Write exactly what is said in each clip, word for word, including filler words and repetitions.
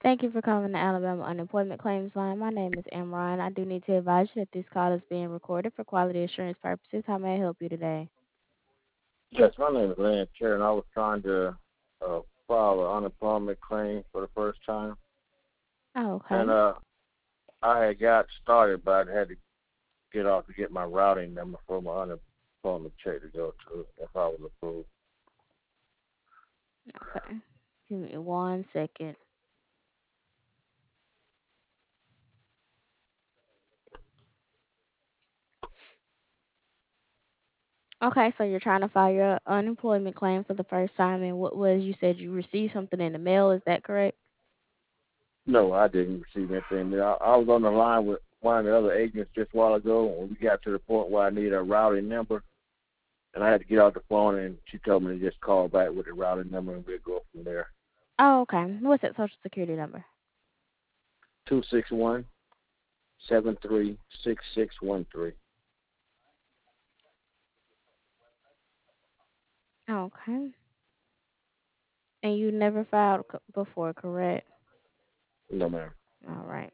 Thank you for calling the Alabama Unemployment Claims Line. My name is Amron. I do need to advise you that this call is being recorded for quality assurance purposes. How may I help you today? Yes, my name is Lance Chair, and I was trying to uh, file an unemployment claim for the first time. Oh, And okay. uh, I had got started, but I had to get off to get my routing number for my unemployment check to go to if I was approved. Okay. Give me one second. Okay, so you're trying to file your unemployment claim for the first time, and what was you said you received something in the mail? Is that correct? No, I didn't receive anything. I, I was on the line with one of the other agents just a while ago, and we got to the point where I needed a routing number, and I had to get off the phone, and she told me to just call back with the routing number, and we'll go from there. Oh, okay. What's that social security number? Two six one seven three six six one three. Okay. And you never filed c- before, correct? No, ma'am. All right.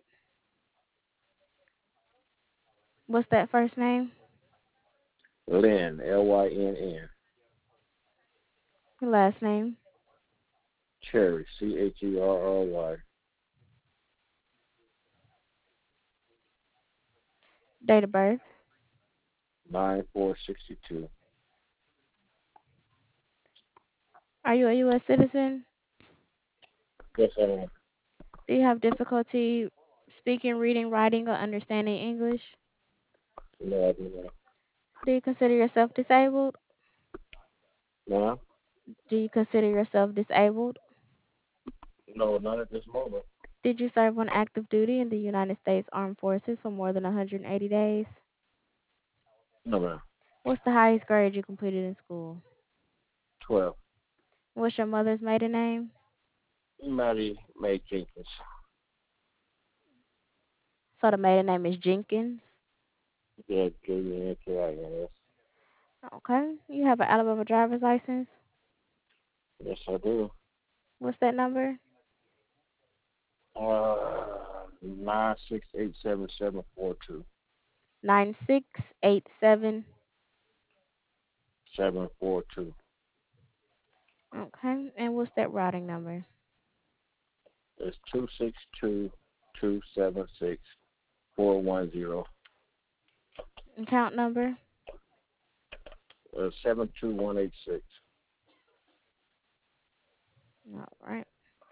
What's that first name? Lynn, L Y N N. Your last name? Cherry, C H E R R Y. Date of birth? nine four sixty two. Are you a U S citizen? Yes, I am. Do you have difficulty speaking, reading, writing, or understanding English? No, I do not. Do you consider yourself disabled? No, Do you consider yourself disabled? no, not at this moment. Did you serve on active duty in the United States Armed Forces for more than one hundred eighty days? No, ma'am. What's the highest grade you completed in school? twelve. What's your mother's maiden name? Maddie Mae Jenkins. So the maiden name is Jenkins. Yeah, J U N K I N S. Okay. You have an Alabama driver's license. Yes, I do. What's that number? Uh, nine six eight seven seven four two Nine six eight seven. seven four two. Okay. And what's that routing number? It's two six two two seven six four one zero. Account number? Uh, seven two one eight six. All right.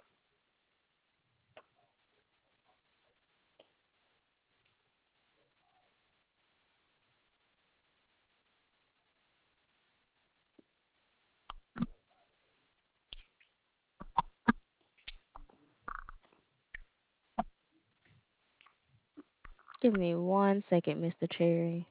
Give me one second, Mister Cherry.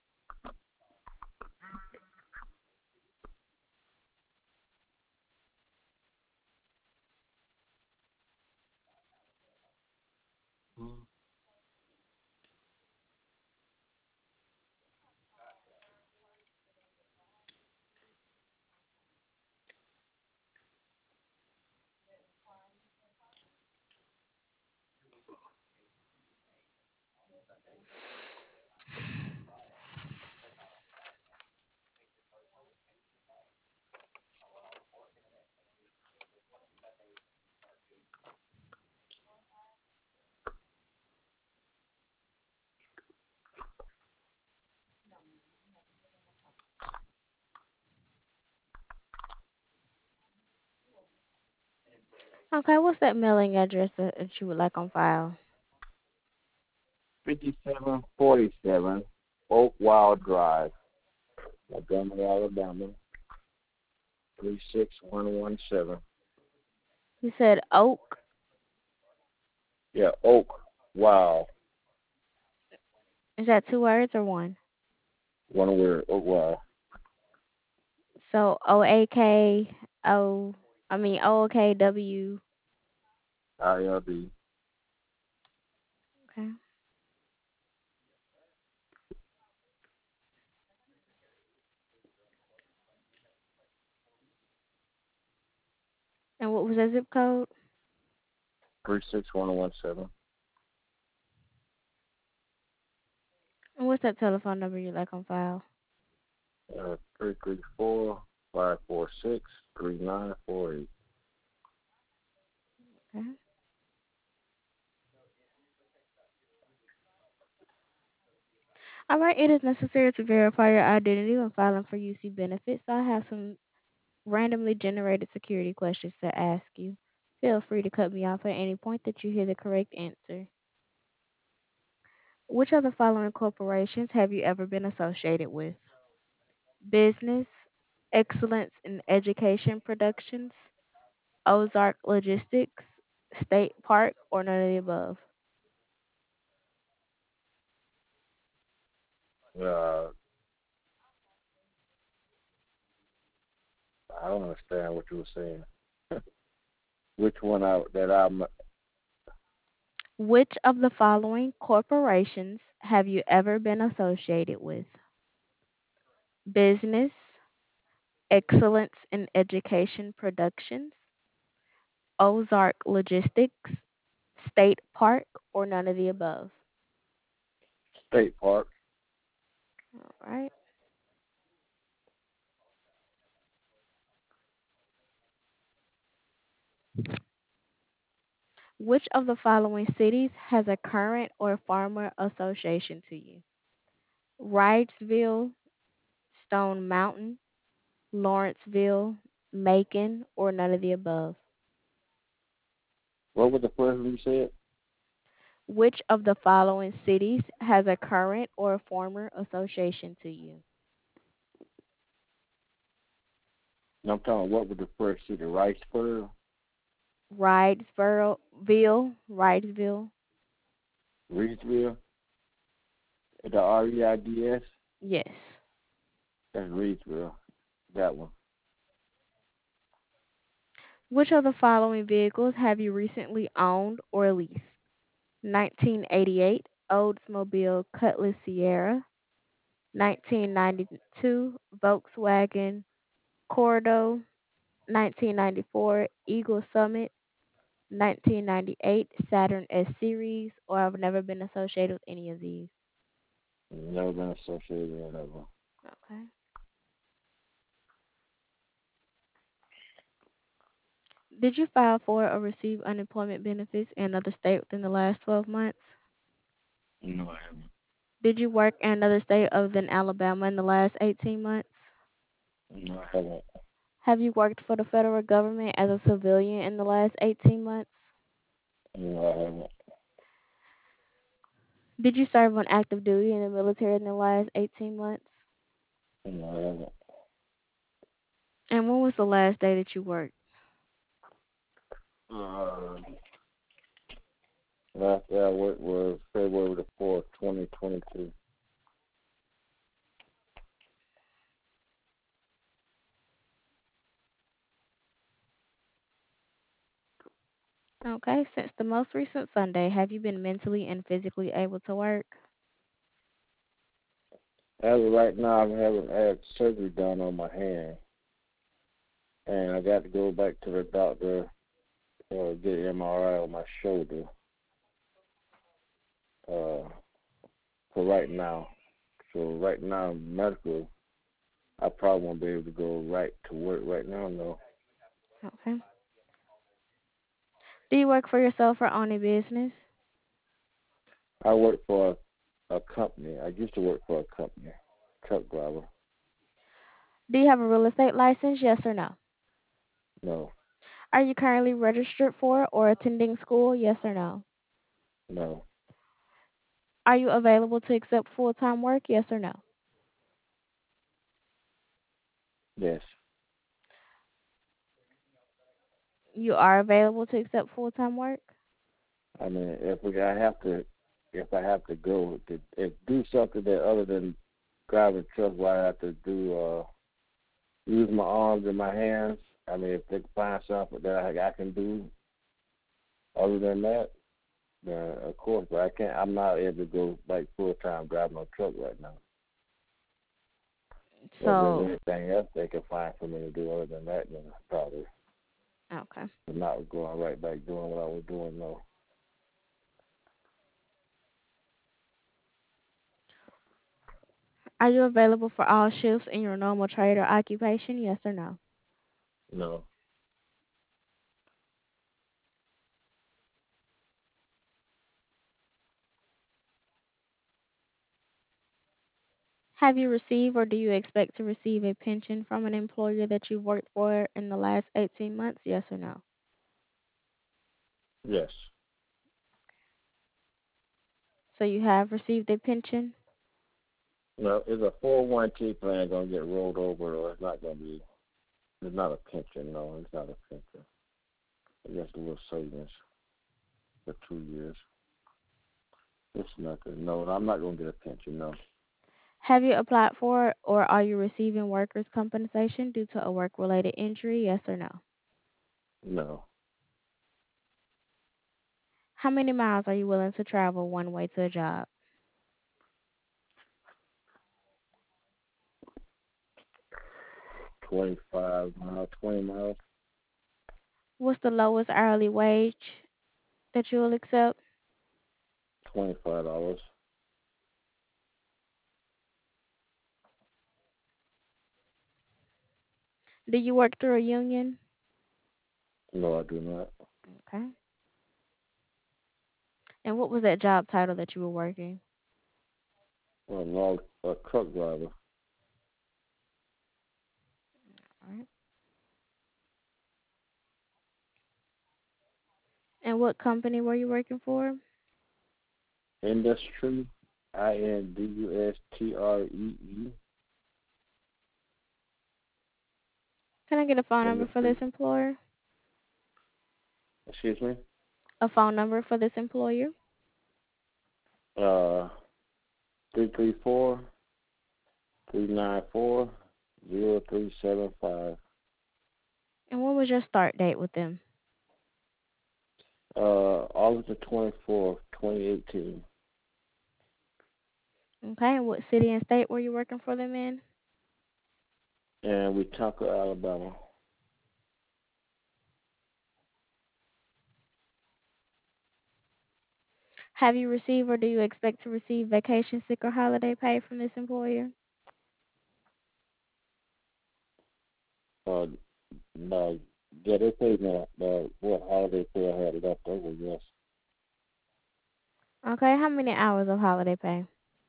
Okay, what's that mailing address that that you would like on file? fifty-seven forty-seven Oak Wild Drive, Montgomery, Alabama, three six one one seven. You said Oak. Yeah, Oak Wild, Is that two words or one? one word, Oak Wild, So O A K O, I mean O K W. I L D. Okay. And what was that zip code? three six one one seven. And what's that telephone number you like on file? Uh, three three four five four six three nine four eight. Okay. All right, it is necessary to verify your identity when filing for U C benefits. So I have some randomly generated security questions to ask you. Feel free to cut me off at any point that you hear the correct answer. Which of the following corporations have you ever been associated with? Business, Excellence in Education Productions, Ozark Logistics, State Park, or none of the above? Uh, I don't understand what you were saying. Which one I that I'm Which of the following corporations have you ever been associated with? Business, Excellence in Education Productions, Ozark Logistics, State Park, or none of the above? State Park. All right. Which of the following cities has a current or former association to you? Wrightsville, Stone Mountain, Lawrenceville, Macon, or none of the above? What was the first one you said? Which of the following cities has a current or former association to you? No, I'm talking. What was the first city? Riceboro, Wrightsville, Wrightsville. Reedsville, the R E I D S. Yes. That's Reedsville. That one. Which of the following vehicles have you recently owned or leased? nineteen eighty-eight Oldsmobile Cutlass Sierra, nineteen ninety-two Volkswagen Cordo, nineteen ninety-four Eagle Summit, nineteen ninety-eight Saturn S Series, or I've never been associated with any of these. Never been associated with that one. Okay. Did you file for or receive unemployment benefits in another state within the last twelve months? No, I haven't. Did you work in another state other than Alabama in the last eighteen months? No, I haven't. Have you worked for the federal government as a civilian in the last eighteen months? No, I haven't. Did you serve on active duty in the military in the last eighteen months? No, I haven't. And when was the last day that you worked? Uh, last day I worked was February the fourth, twenty twenty two. Okay, since the most recent Sunday, have you been mentally and physically able to work? As of right now, I'm having had surgery done on my hand, and I got to go back to the doctor uh, get an M R I on my shoulder. Uh, for right now. So right now, medical, I probably won't be able to go right to work right now. No, Okay. Do you work for yourself or own a business? I work for a, a company. I used to work for a company, truck driver. Do you have a real estate license? Yes or no? No, Are you currently registered for or attending school? Yes or no? no, Are you available to accept full time work? Yes or no? yes. You are available to accept full time work? I mean, if we, I have to, if I have to go to if do something that other than driving truck, where I have to do uh, use my arms and my hands. I mean, if they can find something that I, I can do other than that, then of course. But I can't. I'm not able to go like full time driving a truck right now. But if there's So, anything else they can find for me to do other than that, then probably. Okay. but not going right back doing what I was doing. No, Are you available for all shifts in your normal trade or occupation? Yes or no? no, Have you received or do you expect to receive a pension from an employer that you've worked for in the last eighteen months? Yes or no? yes, So you have received a pension? no. Is a four oh one k plan gonna get rolled over, or it's not gonna be? It's not a pension. No, it's not a pension. It's just a little savings for two years. It's nothing. No, I'm not gonna get a pension. No, Have you applied for or are you receiving workers' compensation due to a work related injury? Yes or no? no. How many miles are you willing to travel one way to a job? Twenty-five miles, twenty miles, What's the lowest hourly wage that you will accept? twenty-five dollars. Do you work through a union? No, I do not. Okay. And what was that job title that you were working? Well, no, a truck driver. All right. And what company were you working for? Industry, I N D U S T R E E. Can I get a phone number for this Industry. employer? Excuse me. A phone number for this employer? Uh, three three four three nine four zero three seven five. And what was your start date with them? Uh, August the twenty fourth, twenty eighteen. Okay. And what city and state were you working for them in? And Wetumpka, Alabama. Have you received or do you expect to receive vacation, sick, or holiday pay from this employer? Uh, no, yeah, they paid me uh, what holiday pay I had left over. Yes, Okay. How many hours of holiday pay?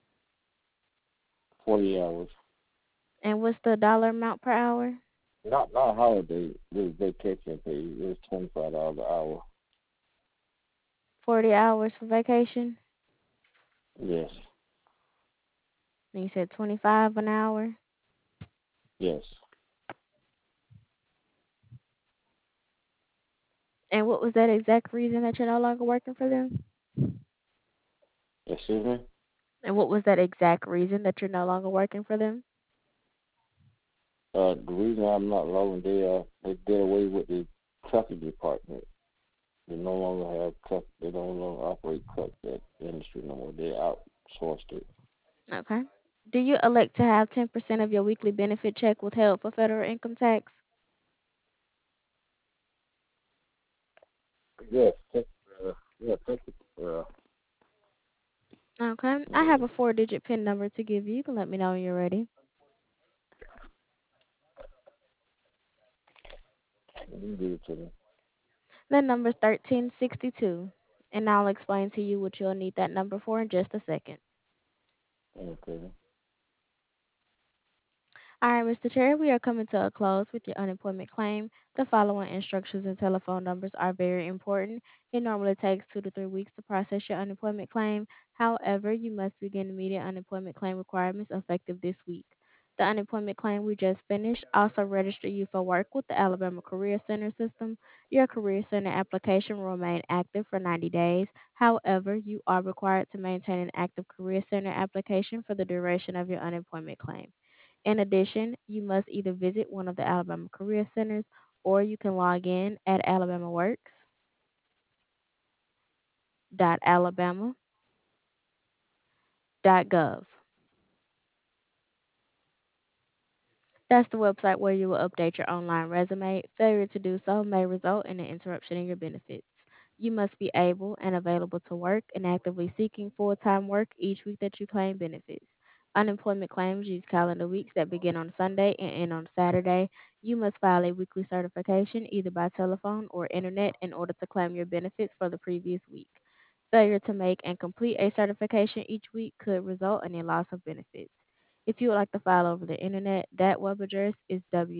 forty hours. And what's the dollar amount per hour? Not not holiday. It was vacation pay. It was twenty five dollars an hour. forty hours for vacation? Yes, And you said twenty-five an hour? yes. And what was that exact reason that you're no longer working for them? Excuse me. And what was that exact reason that you're no longer working for them? Uh, the reason I'm not loading, they uh, they did away with the trucking department. They no longer have truck. They no longer operate truck that industry no more. They outsourced it. Okay. Do you elect to have ten percent of your weekly benefit check withheld for federal income tax? Yes. Thank, uh, yeah. Thank you. Uh, Okay. I have uh, a four digit PIN number to give you. You can let me know when you're ready. you give it to me. That number is thirteen sixty-two. And I'll explain to you what you'll need that number for in just a second. Okay. All right, Mister Cherry, we are coming to a close with your unemployment claim. The following instructions and telephone numbers are very important. It normally takes two to three weeks to process your unemployment claim. However, you must begin immediate unemployment claim requirements effective this week. The unemployment claim we just finished also register you for work with the Alabama Career Center system. Your Career Center application will remain active for ninety days. However, you are required to maintain an active Career Center application for the duration of your unemployment claim. In addition, you must either visit one of the Alabama Career Centers or you can log in at alabamaworks.alabama.gov. That's the website where you will update your online resume. Failure to do so may result in an interruption in your benefits. You must be able and available to work and actively seeking full time work each week that you claim benefits. Unemployment claims use calendar weeks that begin on Sunday and end on Saturday. You must file a weekly certification either by telephone or internet in order to claim your benefits for the previous week. Failure to make and complete a certification each week could result in a loss of benefits. If you would like to file over the internet, that web address is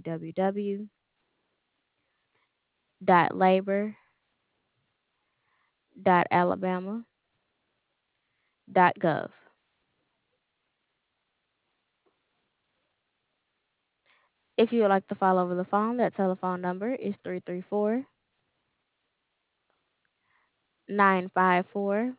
w w w dot labor dot alabama dot gov. If you would like to file over the phone, that telephone number is three three four, nine five four,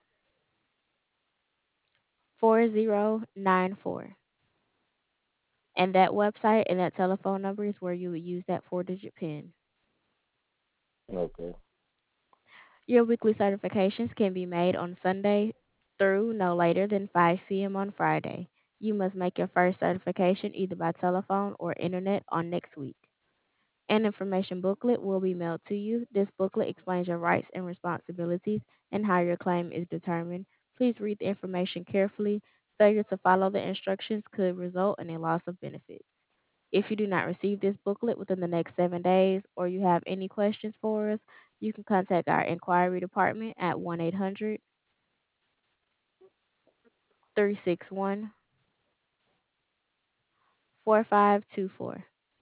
four zero nine four. And that website and that telephone number is where you would use that four digit PIN. Okay. Your weekly certifications can be made on Sunday through no later than five p m on Friday. You must make your first certification either by telephone or internet on next week. An information booklet will be mailed to you. This booklet explains your rights and responsibilities and how your claim is determined. Please read the information carefully. Failure to follow the instructions could result in a loss of benefits. If you do not receive this booklet within the next seven days or you have any questions for us, you can contact our inquiry department at one eight hundred, three six one, four five two four.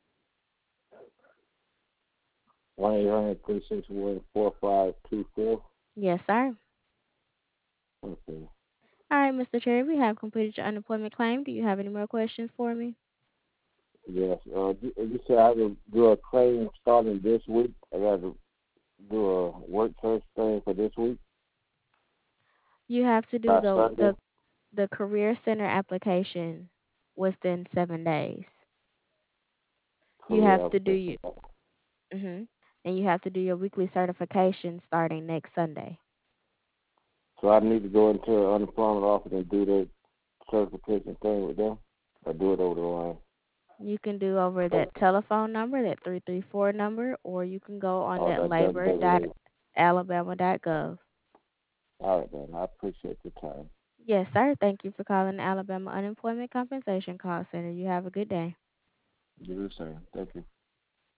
One eight hundred three six one four five two four. Yes, sir. Okay. All right, mister Cherry, we have completed your unemployment claim. Do you have any more questions for me? Yes. Uh, you you said I have to do a claim starting this week. I got to do a work search thing for this week You have to do by the Sunday. the the career center application within seven days. You have Career to do you, application. hmm and you have to do your weekly certification starting next Sunday. So I need to go into the unemployment office and do the certification thing with them. I do it over the line. You can do over Oh, that telephone number, that three three four number, or you can go on oh, that that doesn't labor take dot away. alabama dot gov. All right, then. I appreciate your time. Yes, sir. Thank you for calling the Alabama Unemployment Compensation Call Center. You have a good day. You do the same. Thank you.